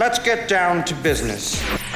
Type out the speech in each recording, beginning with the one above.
Let's get down to business.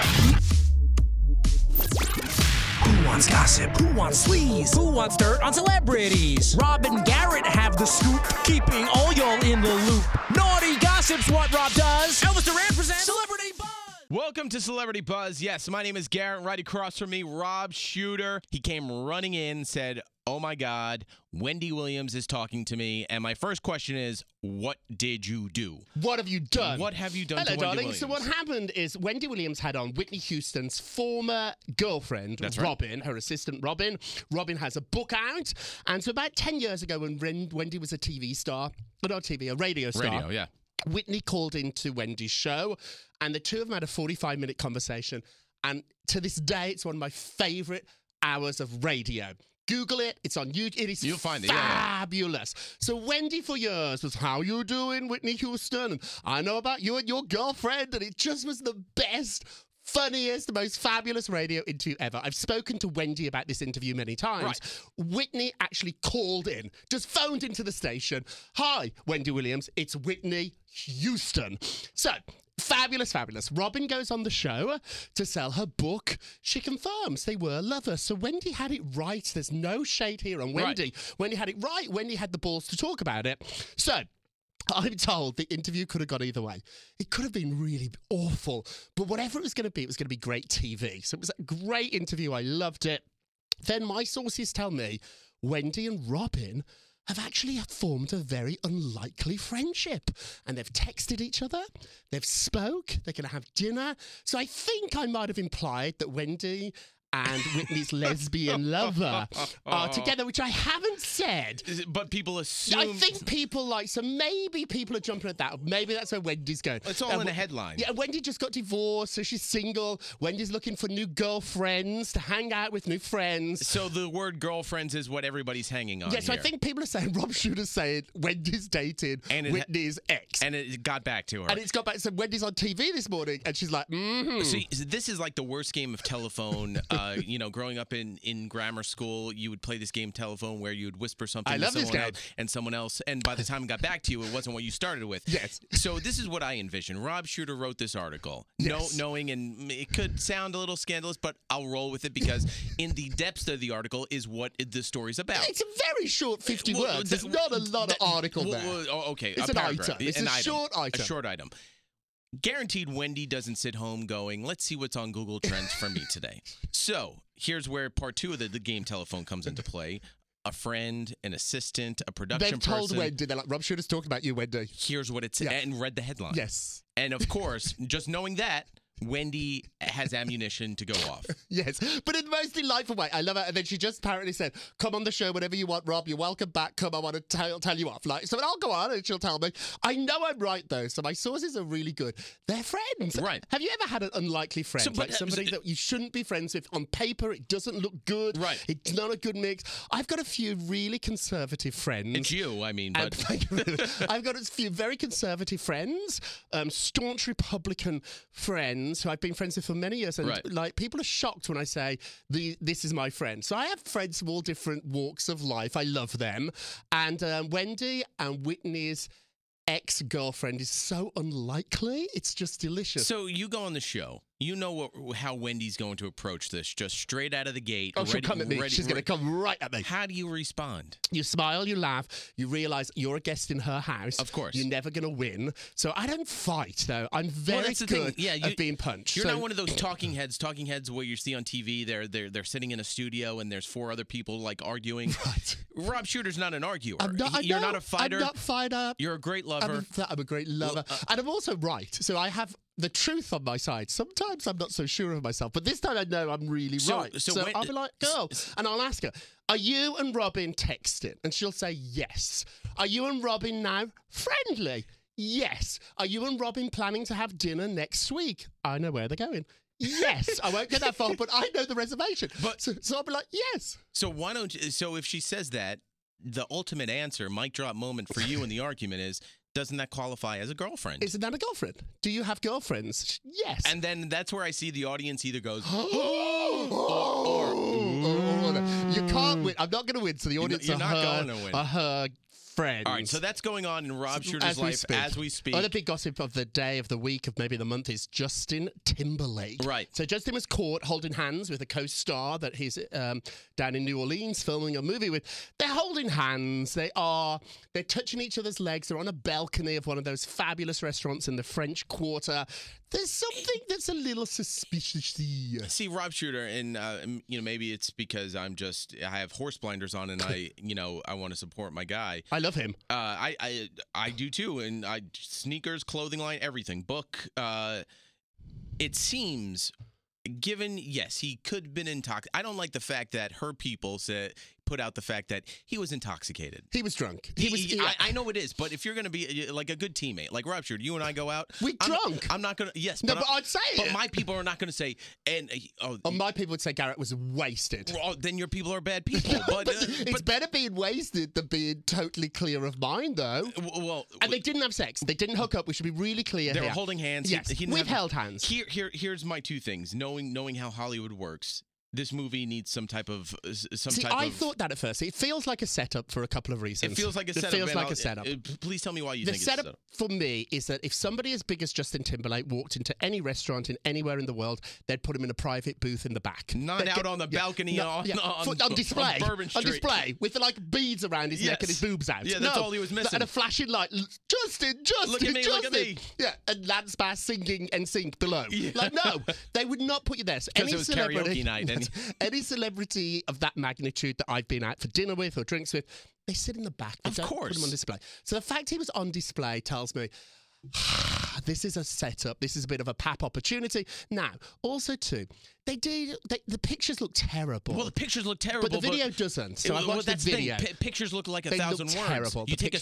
Who wants gossip? Who wants sleaze? Who wants dirt on celebrities? Rob and Garrett have the scoop, keeping all y'all in the loop. Naughty gossip's what Rob does. Elvis Duran presents Celebrity Buzz. Welcome to Celebrity Buzz. Yes, my name is Garrett. Right across from me, Rob Shooter. He came running in, said, "Oh my God, Wendy Williams is talking to me." And my first question is, what did you do? What have you done? What have you done Hello, to Wendy darling. Williams? So what happened is Wendy Williams had on Whitney Houston's former girlfriend, That's right. Robin, her assistant Robin. Robin has a book out. And so about 10 years ago when Wendy was a TV star, not TV, a radio star. Radio, yeah. Whitney called into Wendy's show, and the two of them had a 45-minute conversation. And to this day, it's one of my favorite hours of radio. Google it. It's on YouTube. It is You'll find it, yeah. fabulous. So Wendy for years was, "How you doing, Whitney Houston? And I know about you and your girlfriend." And it just was the best, funniest, most fabulous radio interview ever. I've spoken to Wendy about this interview many times. Right. Whitney actually called in, just phoned into the station. "Hi, Wendy Williams. It's Whitney Houston." So, fabulous, fabulous. Robin goes on the show to sell her book. She confirms they were lovers. So Wendy had it right. There's no shade here on Wendy. Right. Wendy had it right. Wendy had the balls to talk about it. So, I'm told the interview could have gone either way. It could have been really awful, but whatever it was going to be great TV. So it was a great interview. I loved it. Then my sources tell me Wendy and Robin have actually formed a very unlikely friendship. And they've texted each other, they've spoke, they're going to have dinner. So I think I might have implied that Wendy and Whitney's lesbian lover are together, which I haven't said. But people assume... I think people so maybe people are jumping at that. Maybe that's where Wendy's going. It's all in a headline. Yeah, Wendy just got divorced, so she's single. Wendy's looking for new girlfriends to hang out with, new friends. So the word girlfriends is what everybody's hanging on Yeah, so I here. think people are saying, Rob Shooter's saying Wendy's dated Whitney's ex. And it got back to her. And it's got back. So Wendy's on TV this morning, and she's like, So this is like the worst game of telephone. Growing up in grammar school, you would play this game telephone where you would whisper something I to love this someone game. else and someone else, and by the time it got back to you, it wasn't what you started with. Yes. So this is what I envision. Rob Shooter wrote this article, Yes. knowing, and it could sound a little scandalous, but I'll roll with it because in the depths of the article is what the story's about. It's a very short 50 words. There's not a lot of article there. Okay, It's a an paragraph. item. It's An a item. short item. A short item. Guaranteed Wendy doesn't sit home going, "Let's see what's on Google Trends for me today." So here's where part two of the game telephone comes into play. A friend, an assistant, a production They've told person. Wendy, they're like, Rob Shooter's talking about you, Wendy. Here's what it's Yeah. and read the headline. Yes. And of course, just knowing that, Wendy has ammunition to go off. Yes, but in the most delightful way. I love it. And then she just apparently said, "Come on the show whenever you want, Rob. You're welcome back. Come, I want to tell you off." So I'll go on and she'll tell me. I know I'm right, though, so my sources are really good. They're friends. Right. Have you ever had an unlikely friend? So, but, somebody that you shouldn't be friends with. On paper, it doesn't look good. Right. It's not a good mix. I've got a few really conservative friends. It's you, I mean, And but thank you. I've got a few very conservative friends, staunch Republican friends who I've been friends with for many years, and Right. people are shocked when I say this is my friend. So I have friends from all different walks of life. I love them, and Wendy and Whitney's ex-girlfriend is so unlikely. It's just delicious. So you go on the show. You know how Wendy's going to approach this, just straight out of the gate. Oh, she'll come at me. She's going to come right at me. How do you respond? You smile, you laugh, you realise you're a guest in her house. Of course. You're never going to win. So I don't fight, though. I'm very that's the good thing. Yeah, at being punched. You're So- not one of those talking heads where you see on TV. They're sitting in a studio and there's four other people like arguing. Right. Rob Shooter's not an arguer. You're not a fighter. I'm not fighter. You're a great lover. I'm a great lover. And I'm also right. So I have the truth on my side. Sometimes I'm not so sure of myself, but this time I know I'm really right. So I'll be like, "Girl," and I'll ask her, "Are you and Robin texting?" And she'll say, "Yes." "Are you and Robin now friendly?" "Yes." "Are you and Robin planning to have dinner next week?" I know where they're going. Yes. I won't get that far, but I know the reservation. But so I'll be like, "Yes." So why don't you? So if she says that, the ultimate answer, mic drop moment for you in the argument is, doesn't that qualify as a girlfriend? Isn't that a girlfriend? Do you have girlfriends? Yes. And then that's where I see the audience either goes, or you can't win. I'm not going to win, so the audience you're are not her, going to win. are her friends. All right, so that's going on in Rob Shooter's life as we speak. Other big gossip of the day, of the week, of maybe the month is Justin Timberlake. Right. So Justin was caught holding hands with a co-star that he's down in New Orleans filming a movie with. They're holding hands. They're touching each other's legs. They're on a balcony of one of those fabulous restaurants in the French Quarter. There's something that's a little suspicious. See, Rob Shooter, and maybe it's because I have horse blinders on, and I want to support my guy. I love him. I do too, and sneakers, clothing line, everything. Book. It seems, given yes, he could have been intoxicated. I don't like the fact that her people put out the fact that he was intoxicated. He was drunk. I know it is, but if you're going to be like a good teammate, like Rob Shooter, you and I go out. We're drunk. I'm not going to. Yes, no, but I'd say it. But my people are not going to say. And my people would say Garrett was wasted. Well, then your people are bad people. but it's better being wasted than being totally clear of mind, though. Well, and they didn't have sex. They didn't hook up. We should be really clear. They were holding hands. Yes, we've held hands. Here's my two things. Knowing how Hollywood works. This movie needs some type of I thought that at first. It feels like a setup for a couple of reasons. It feels like a setup. It feels like a setup. Please tell me why you think it's a setup. The setup for me is that if somebody as big as Justin Timberlake walked into any restaurant in anywhere in the world, they'd put him in a private booth in the back. Not out on the balcony on display. On Bourbon Street. On display with like beads around his neck and his boobs out. Yeah, that's all he was missing. And a flashing light. Justin, look at me, Justin. look at me. Yeah, and Lance Bass singing NSYNC below. Yeah. Like, no, they would not put you there. So because it was karaoke night. Any celebrity of that magnitude that I've been out for dinner with or drinks with, they sit in the back. They don't put them on display. So the fact he was on display tells me this is a setup. This is a bit of a pap opportunity. Now, also too, the pictures look terrible. Well, the pictures look terrible, but the video doesn't. So I watched the video. Pictures look like 1,000 words. Terrible. You take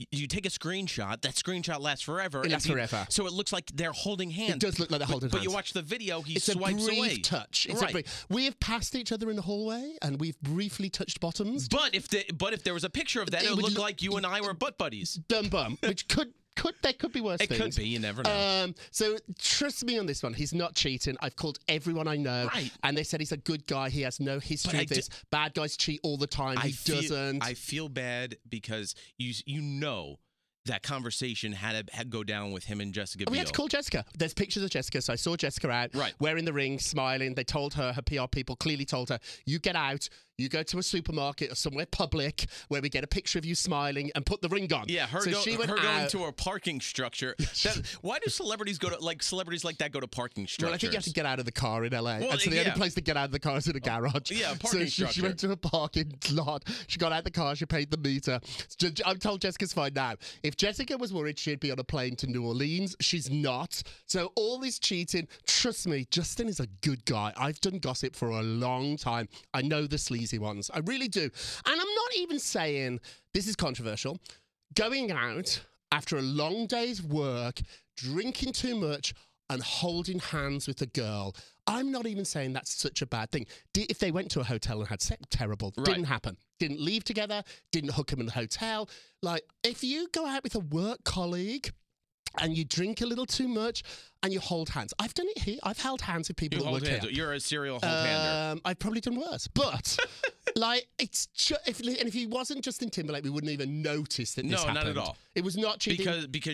a screenshot. That screenshot lasts forever. It lasts forever. So it looks like they're holding hands. It does look like they're holding hands. But you watch the video, he it's swipes a brief away. Touch. It's right. We have passed each other in the hallway and we've briefly touched bottoms. But if there was a picture of that, it would look like you and I were butt buddies. Dumb bum, which there could be worse things. It could be. You never know. So trust me on this one. He's not cheating. I've called everyone I know, and they said he's a good guy. He has no history of this. Bad guys cheat all the time. He doesn't. I feel bad because you know that conversation had to go down with him and Jessica Biel. We had to call Jessica. There's pictures of Jessica, so I saw Jessica out, wearing the ring, smiling. They told her PR people clearly told her, you get out, you go to a supermarket or somewhere public where we get a picture of you smiling and put the ring on. Yeah, her going to a parking structure. Why do celebrities celebrities like that go to parking structures? Well, I think you have to get out of the car in LA. Well, and so the only place to get out of the car is in a garage. Yeah, parking structure. She went to a parking lot. She got out of the car. She paid the meter. I'm told Jessica's fine now. If Jessica was worried she'd be on a plane to New Orleans, she's not. So all this cheating, trust me, Justin is a good guy. I've done gossip for a long time. I know the sleazy ones. I really do. And I'm not even saying, this is controversial, going out after a long day's work, drinking too much, and holding hands with a girl. I'm not even saying that's such a bad thing. If they went to a hotel and had sex, terrible. Right. Didn't happen. Didn't leave together. Didn't hook him in the hotel. Like, if you go out with a work colleague and you drink a little too much and you hold hands. I've done it here. I've held hands with people that work here. You're a serial hold-hander. I've probably done worse. But, like, it's if he wasn't Justin Timberlake, we wouldn't even notice that this happened. No, not at all. It was not cheating. Because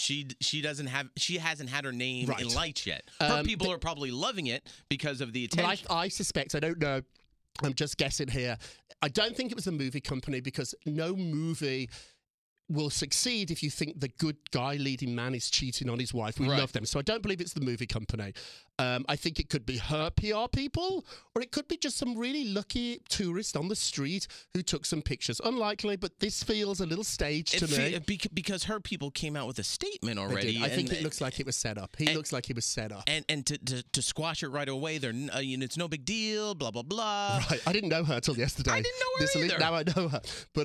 she hasn't had her name in lights yet. Her people are probably loving it because of the attention. But I suspect, I don't know, I'm just guessing here, I don't think it was the movie company because no movie will succeed if you think the good guy leading man is cheating on his wife. We love them. So I don't believe it's the movie company. I think it could be her PR people, or it could be just some really lucky tourist on the street who took some pictures. Unlikely, but this feels a little staged to me. Because her people came out with a statement already. I think it looks like it was set up. He looks like he was set up. And to squash it right away, it's no big deal, blah, blah, blah. Right. I didn't know her till yesterday. I didn't know her either. Now I know her. But,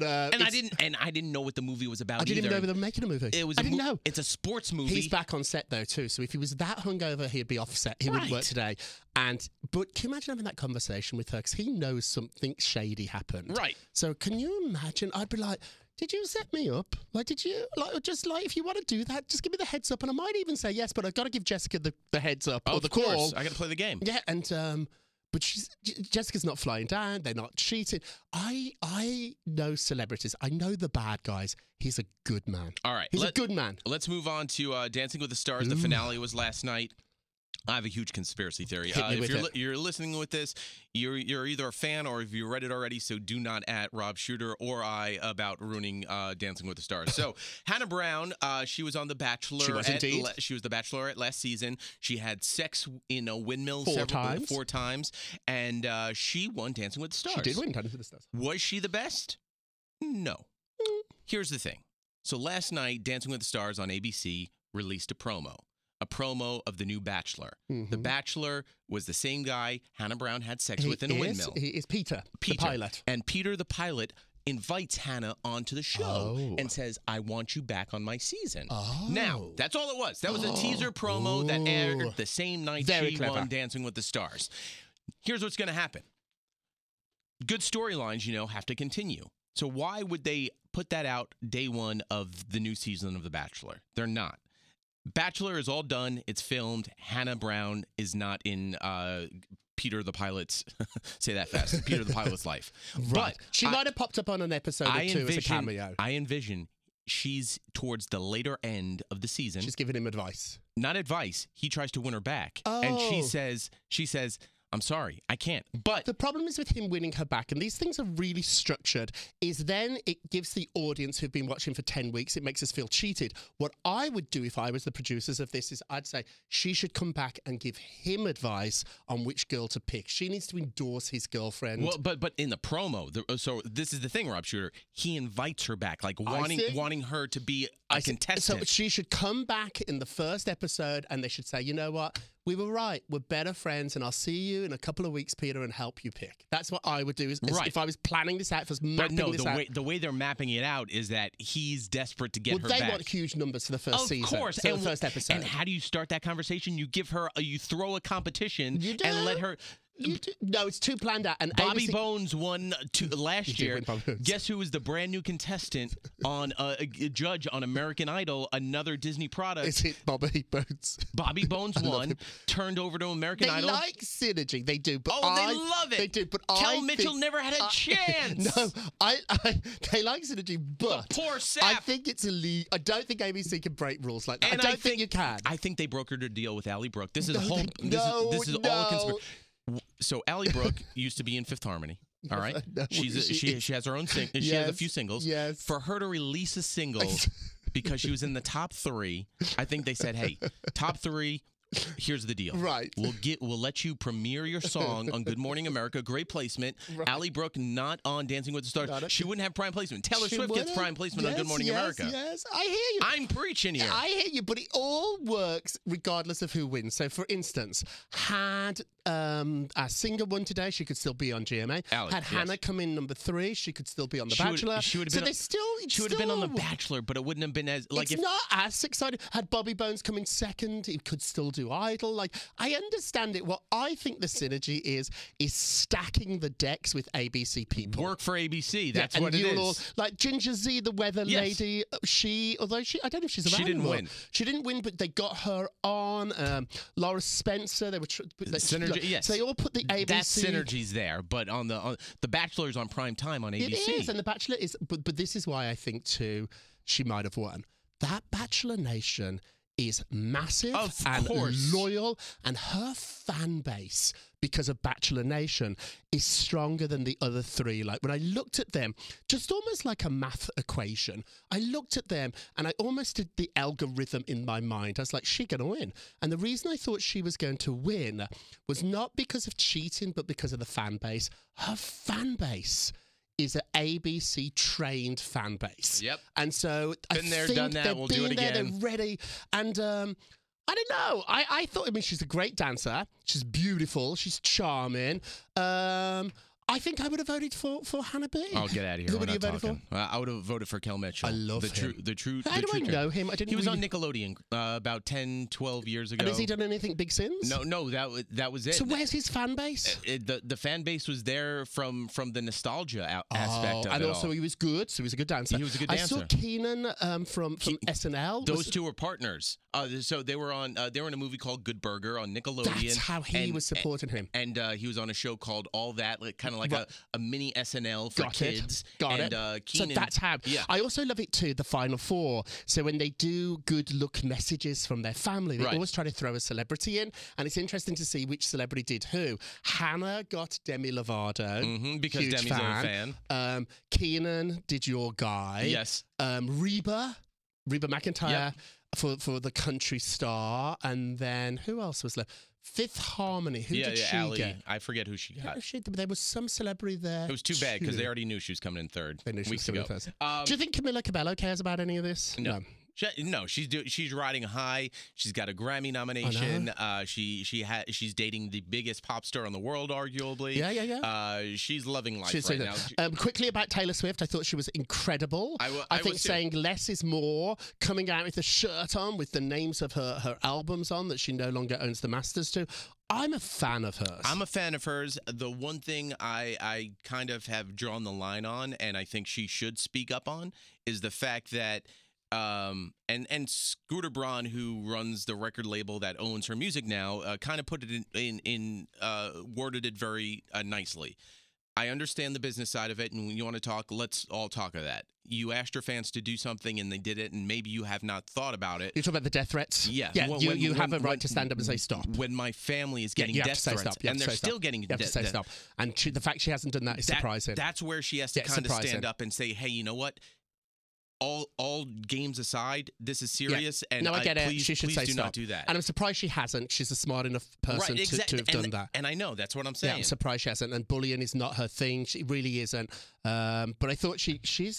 I didn't know what the movie was about either. I didn't even know they were making a movie. I didn't know. It's a sports movie. He's back on set, though, too. So if he was that hungover, he'd be off set. He wouldn't work today. But can you imagine having that conversation with her? Because he knows something shady happened. Right. So can you imagine? I'd be like, did you set me up? Like, did you? If you want to do that, just give me the heads up. And I might even say yes, but I've got to give Jessica the heads up or the call. I got to play the game. Yeah, and... But Jessica's not flying down. They're not cheating. I know celebrities. I know the bad guys. He's a good man. All right. He's a good man. Let's move on to Dancing with the Stars. The finale was last night. I have a huge conspiracy theory. If you're listening with this, you're either a fan or if you read it already, so do not at Rob Shooter or I about ruining Dancing with the Stars. So Hannah Brown, she was on The Bachelor. She was indeed. She was the Bachelorette last season. She had sex in a windmill four times, and she won Dancing with the Stars. She did win Dancing with the Stars. Was she the best? No. Here's the thing. So last night, Dancing with the Stars on ABC released a promo of the new Bachelor. Mm-hmm. The Bachelor was the same guy Hannah Brown had sex with in a windmill. He is Peter, the pilot. And Peter, the pilot, invites Hannah onto the show and says, I want you back on my season. Oh. Now, that's all it was. That was a teaser promo that aired the same night she won Dancing with the Stars. Here's what's going to happen. Good storylines, have to continue. So why would they put that out day one of the new season of The Bachelor? They're not. Bachelor is all done. It's filmed. Hannah Brown is not in Peter the Pilot's, say that fast, Peter the Pilot's life. Right. But she might have popped up on an episode or two as a cameo. I envision she's towards the later end of the season. She's giving him advice. Not advice. He tries to win her back. Oh. And she says, I'm sorry, I can't. But the problem is with him winning her back, and these things are really structured, is then it gives the audience who've been watching for 10 weeks, it makes us feel cheated. What I would do if I was the producers of this is I'd say she should come back and give him advice on which girl to pick. She needs to endorse his girlfriend. Well, but in the promo, so this is the thing, Rob Shooter, he invites her back, like wanting her to be a contestant. So she should come back in the first episode and they should say, you know what? We were right. We're better friends, and I'll see you in a couple of weeks, Peter, and help you pick. That's what I would do. If I was planning this out, if I was mapping this out. The way they're mapping it out is that he's desperate to get her back. They want huge numbers for the first season. Of course. So the first episode. And how do you start that conversation? You throw a competition and let her... No, it's too planned out. And Bobby Bones won last year. Guess who was the brand new contestant on a judge on American Idol, another Disney product? Is it Bobby Bones? Bobby Bones won, turned over to American Idol. They like synergy. They do. But they love it. They do. But Kel Mitchell never had a chance. No, they like synergy, but the poor sap. I think it's illegal. I don't think ABC can break rules like that. And I don't think you can. I think they brokered a deal with Ally Brooke. This is all a conspiracy. So Ally Brooke used to be in Fifth Harmony. All right, she has her own she has a few singles. Yes. For her to release a single because she was in the top 3, I think they said, "Hey, top 3. Here's the deal. Right. We'll let you premiere your song on Good Morning America. Great placement. Right. Ally Brooke not on Dancing with the Stars. She wouldn't have prime placement. Taylor Swift gets prime placement on Good Morning America. Yes, I hear you. I'm preaching here. I hear you, but it all works regardless of who wins. So, for instance, had a singer won today, she could still be on GMA. Had Hannah come in number 3, she could still be on The Bachelor. She would have been on The Bachelor, but it wouldn't have been as it's not as exciting. Had Bobby Bones come in second, he could still do Idol. Like, I understand it. What I think the synergy is stacking the decks with ABC people. Work for ABC. That's what it is. Like Ginger Z, the weather lady. I don't know if she's around. She didn't win. She didn't win, but they got her on. Laura Spencer. They were synergy. Yes. So they all put the ABC. That synergy's there, but on the Bachelor's on prime time on ABC. It is, and The Bachelor is. But this is why I think too she might have won. That Bachelor Nation is massive and loyal, and her fan base because of Bachelor Nation is stronger than the other 3. Like, when I looked at them, just almost like a math equation, I looked at them and I almost did the algorithm in my mind. I was like, she's going to win. And the reason I thought she was going to win was not because of cheating, but because of the fan base. Her fan base is an ABC trained fan base. Yep. And so been there, done that. We'll do it again. They're ready. And I don't know. I thought, she's a great dancer. She's beautiful. She's charming. I think I would have voted for Hannah B. Oh, get out of here. Who We're would you not have voted talking. I would have voted for Kel Mitchell. I love him. The true. How do I know him? I didn't. He was really... on Nickelodeon about 10, 12 years ago. And has he done anything big since? No, that was it. So where's his fan base? The fan base was there from the nostalgia aspect of and it also all. he was good, so he was a good dancer. He was a good I saw dancer. Keenan from SNL. Those two were partners. So they were on. They were in a movie called Good Burger on Nickelodeon. That's how he was supporting him. And he was on a show called All That, kind of like Right. a mini SNL for kids. Got and, it. Keenan, So that's how. Yeah. I also love it too, the Final Four. So when they do good look messages from their family, they Right. always try to throw a celebrity in. And it's interesting to see which celebrity did who. Hannah got Demi Lovato. because huge Demi's a fan. Keenan did Your Guy. Yes. Reba McEntire Yep. for the country star. And then who else was left? Fifth Harmony. Who did she Allie. get? I forget who she got. There was some celebrity there. It was too bad because too. they already knew she was coming in third. They knew she was weeks coming ago. in first. Do you think Camila Cabello cares about any of this? No. She's riding high. She's got a Grammy nomination. She's dating the biggest pop star in the world, arguably. Yeah. She's loving life She's right doing now. that. Quickly about Taylor Swift, I thought she was incredible. I think was too. saying less is more, coming out with a shirt on with the names of her albums on that she no longer owns the masters to. I'm a fan of hers. I'm a fan of hers. The one thing I kind of have drawn the line on, and I think she should speak up on, is the fact that and Scooter Braun, who runs the record label that owns her music now, kind of put it in worded it very nicely. I understand the business side of it, and when you want to talk, let's all talk of that. You asked your fans to do something, and they did it, and maybe you have not thought about it. You're talking about the death threats? Yeah. You have a right to stand up and say stop. When my family is getting you have death to say threats, stop. You have and to they're say stop. still getting You have to say death. stop. And the fact she hasn't done that is surprising. That's where she has to kind of surprising. stand up and say, hey, you know what? All games aside, this is serious, and no, I get it. Please, she should please say do stop. not do that. And I'm surprised she hasn't. She's a smart enough person to have done that. And I know that's what I'm Yeah, saying. I'm surprised she hasn't. And bullying is not her thing. She really isn't. But I thought she's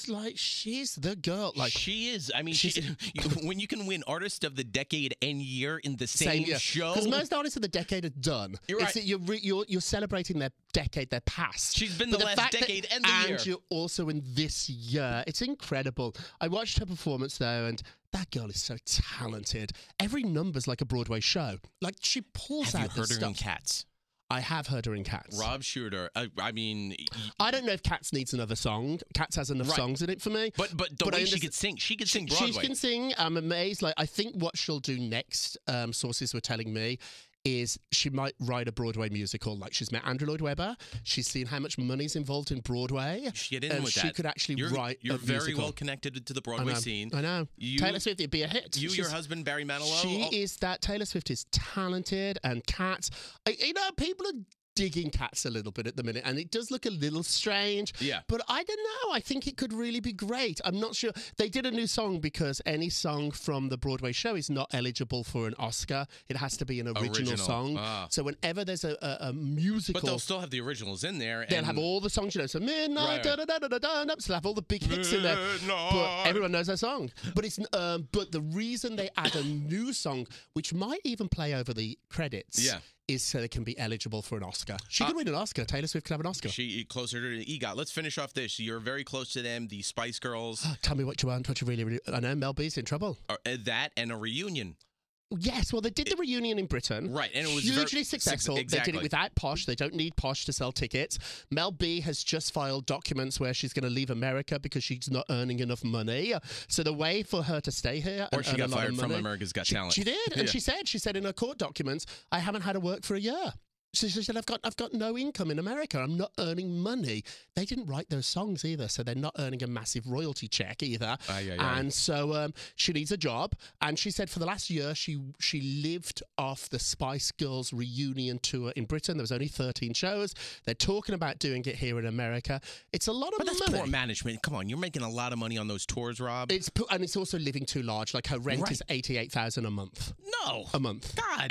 the girl. Like she is. I mean, when you can win Artist of the Decade and Year in the same year. show, Because most artists of the decade are done. You're It's right. that you're celebrating their decade, their past. She's been But the last fact decade and the year. And you're also in this year. It's incredible. I watched her performance though, and that girl is so talented. Every number's like a Broadway show. Like she pulls have out you heard this her in stuff. Cats? I have heard her in Cats. Rob Shooter. I mean, I don't know if Cats needs another song. Cats has enough Right. songs in it for me. but the way she could sing, she could sing Broadway. She can sing. I'm amazed. Like I think what she'll do next, sources were telling me, is she might write a Broadway musical. Like she's met Andrew Lloyd Webber. She's seen how much money's involved in Broadway. She get in and with she that. could actually You're write You're a very musical. well connected to the Broadway scene. I know. You- Taylor Swift, it'd be a hit. Your husband Barry Manilow. She is that. Taylor Swift is talented, and Cats. People are digging Cats a little bit at the minute, and it does look a little strange. Yeah. But I don't know. I think it could really be great. I'm not sure. They did a new song because any song from the Broadway show is not eligible for an Oscar. It has to be an original song. Ah. So whenever there's a musical, But they'll still have the originals in there. they'll and have all the songs, so Midnight, Right. da da da da da da. So they'll have all the big hits in there. But everyone knows their song. But but the reason they add a new song, which might even play over the credits, Yeah. is so they can be eligible for an Oscar. She could win an Oscar. Taylor Swift could have an Oscar. She closer to EGOT. Let's finish off this. You're very close to them. The Spice Girls. Tell me what you want. What you really, really. I know Mel B's in trouble. That and a reunion. Yes, well, they did the reunion in Britain. Right, and it was hugely successful. Exactly. They did it without Posh. They don't need Posh to sell tickets. Mel B has just filed documents where she's going to leave America because she's not earning enough money. So the way for her to stay here, Or and she earn got a lot of fired from money- America's Got Talent. She did, and Yeah. she said in her court documents, I haven't had to work for a year. She said, I've got no income in America. I'm not earning money. They didn't write those songs either, so they're not earning a massive royalty check either. And so she needs a job. And she said for the last year, she lived off the Spice Girls reunion tour in Britain. There was only 13 shows. They're talking about doing it here in America. It's a lot of But that's money. poor management. Come on, you're making a lot of money on those tours, Rob. And it's also living too large. Like her rent is $88,000 a month. No. A month. God.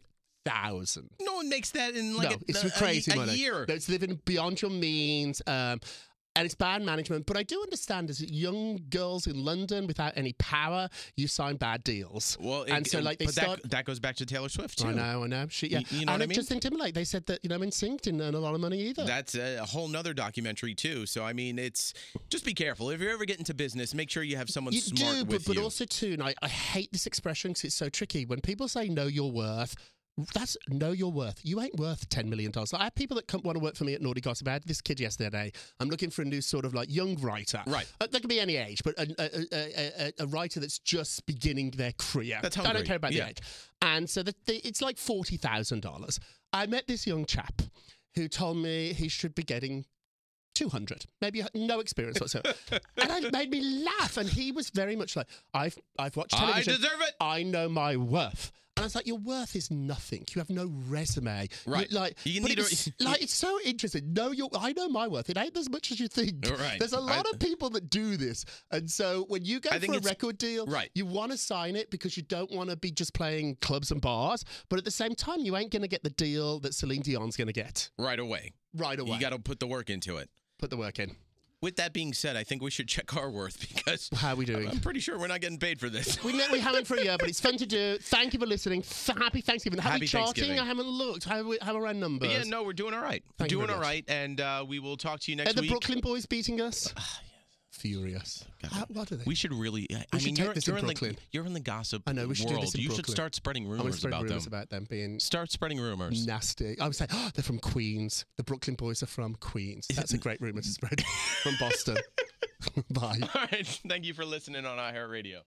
88,000. No one makes that in No, it's crazy a money. year. No, it's living beyond your means. And it's bad management. But I do understand as young girls in London without any power, you sign bad deals. Well, and so like they but start. that goes back to Taylor Swift too. I know. You know and what I mean? Justin Timberlake, they said that NSYNC didn't earn a lot of money either. That's a whole nother documentary too. So I mean, it's just be careful if you ever get into business. Make sure you have someone smart with you. But also too, and I hate this expression because it's so tricky. When people say know your worth. That's know your worth. You ain't worth $10 million. I have people that want to work for me at Naughty Gossip. I had this kid yesterday. I'm looking for a new sort of like young writer. Right. That could be any age, but a writer that's just beginning their career. That's hungry. I don't care about the age. And so it's like $40,000. I met this young chap who told me he should be getting 200, maybe no experience whatsoever. And it made me laugh. And he was very much like, I've watched television. I deserve it. I know my worth. And I was like, your worth is nothing. You have no resume. Right. It's so interesting. I know my worth. It ain't as much as you think. Right. There's a lot of people that do this. And so when you go for a record deal, you want to sign it because you don't want to be just playing clubs and bars. But at the same time, you ain't going to get the deal that Celine Dion's going to get. Right away. You got to put the work into it. Put the work in. With that being said, I think we should check our worth because how are we doing? I'm pretty sure we're not getting paid for this. We haven't for a year, but it's fun to do. Thank you for listening. Happy Thanksgiving. Happy charting? Thanksgiving. I haven't looked. How are our numbers? Yeah, no, we're doing all right. Thank you doing all right, and we will talk to you next week. Are the week. Brooklyn boys beating us? Furious. What are they? We should really. You're in the gossip I know. We should world. do this in You Brooklyn. should start spreading rumors about them being. Start spreading rumors. Nasty. I would say they're from Queens. The Brooklyn boys are from Queens. That's a great rumor to spread from Boston. Bye. All right. Thank you for listening on iHeartRadio.